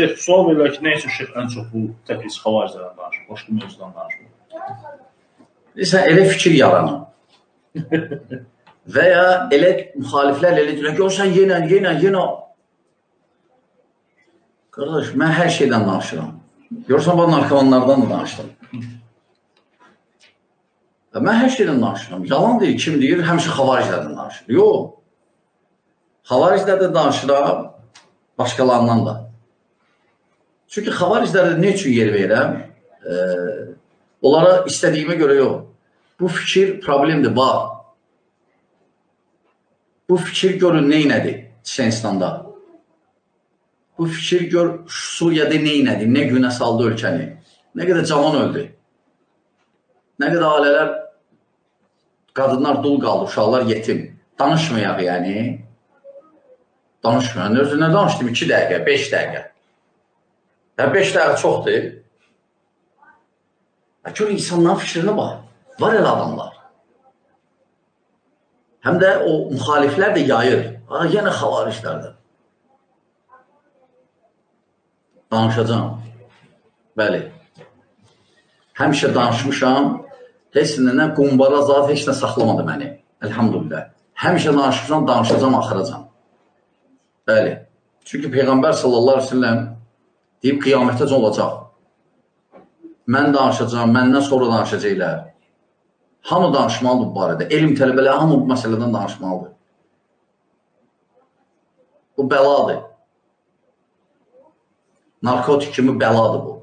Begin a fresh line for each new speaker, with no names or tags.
Şeyh, sual verirlər ki, nə üçün Şeyh ən çox bu təqlis xavariclərdən danışır, başqa mövzudan danışmır?
Deyirsən, elə fikir yaranır. Və ya elə müxaliflər elə deyirlər ki, o sən yenə. Qardaş, mən hər şeydən danışıram. Görürsən, bu narkomanlardan da danışdım. Mən hər şeydən danışıram. Yalan deyil, kim deyir, həmişə xavariclərdən danışır. Yox. Xavariclərdə danışıram, başqalarından da. Çünki xavariclərdə nə üçün yer verirəm? Onlara istədiyimə görə yox. Bu fikir problemdir, var. Bu fikir görün neynədir Çiçənistanda? Bu fikir gör Suriyada neynədir, nə günə saldı ölkəni, nə qədər cavan öldü, nə qədər ailələr, qadınlar dul qaldı, uşaqlar yetim. Danışmayaq yəni. Danışmayaq. Nə danışdım? 2 dəqiqə, 5 dəqiqə. 5 dəqiqə çoxdur. Gör insanların fikrinə bax. Var elə adamlar. Həm də o müxaliflər də yayır. Yenə xavariclərdir. Danışacağım. Bəli. Həmişə danışmışam. Heç nə qumbara zat, heç nə saxlamadı məni. Elhamdülillah. Həmişə danışmışam, danışacağım, axıracam. Bəli. Çünki Peyğəmbər sallallahu aleyhi ve sellem deyib, qiyamətəcə olacaq. Mən danışacağım, məndən sonra danışacaqlar. Hamı danışmalıdır bu barədə. Elm tələbələri hamı bu məsələdən danışmalıdır. Bu bəladır. Narkotik kimi bəladır bu.